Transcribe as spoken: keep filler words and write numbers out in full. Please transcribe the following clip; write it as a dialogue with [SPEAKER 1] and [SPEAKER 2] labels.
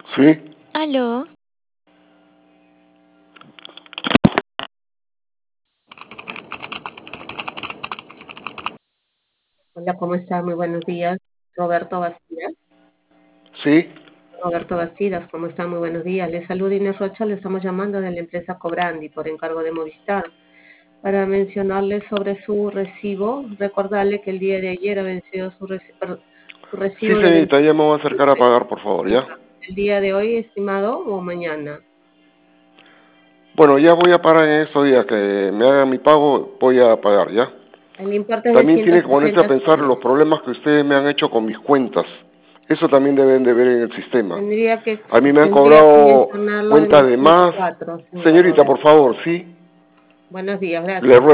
[SPEAKER 1] Sí.
[SPEAKER 2] Aló.
[SPEAKER 3] Hola, ¿cómo está? Muy buenos días. Roberto Bastidas.
[SPEAKER 1] Sí.
[SPEAKER 3] Roberto Bastidas, ¿cómo está? Muy buenos días. Le saluda Inés Rocha, le estamos llamando de la empresa Cobrandi por encargo de Movistar para mencionarle sobre su recibo, recordarle que el día de ayer ha vencido su, reci su recibo.
[SPEAKER 1] Sí,
[SPEAKER 3] de
[SPEAKER 1] señorita, ya me voy a acercar a pagar, por favor, ¿ya?
[SPEAKER 3] ¿El día de hoy, estimado, o mañana?
[SPEAKER 1] Bueno, ya voy a parar en estos días, que me hagan mi pago, voy a pagar, ¿ya?
[SPEAKER 3] El importe es
[SPEAKER 1] También
[SPEAKER 3] de
[SPEAKER 1] tiene que ponerse a pensar
[SPEAKER 3] soles.
[SPEAKER 1] los problemas que ustedes me han hecho con mis cuentas. Eso también deben de ver en el sistema.
[SPEAKER 3] Tendría que,
[SPEAKER 1] a mí me han
[SPEAKER 3] tendría
[SPEAKER 1] cobrado
[SPEAKER 3] que
[SPEAKER 1] cuentas de más.
[SPEAKER 3] cuatro,
[SPEAKER 1] Señorita, por favor, ¿sí?
[SPEAKER 3] Buenos días, gracias.
[SPEAKER 1] Le ruego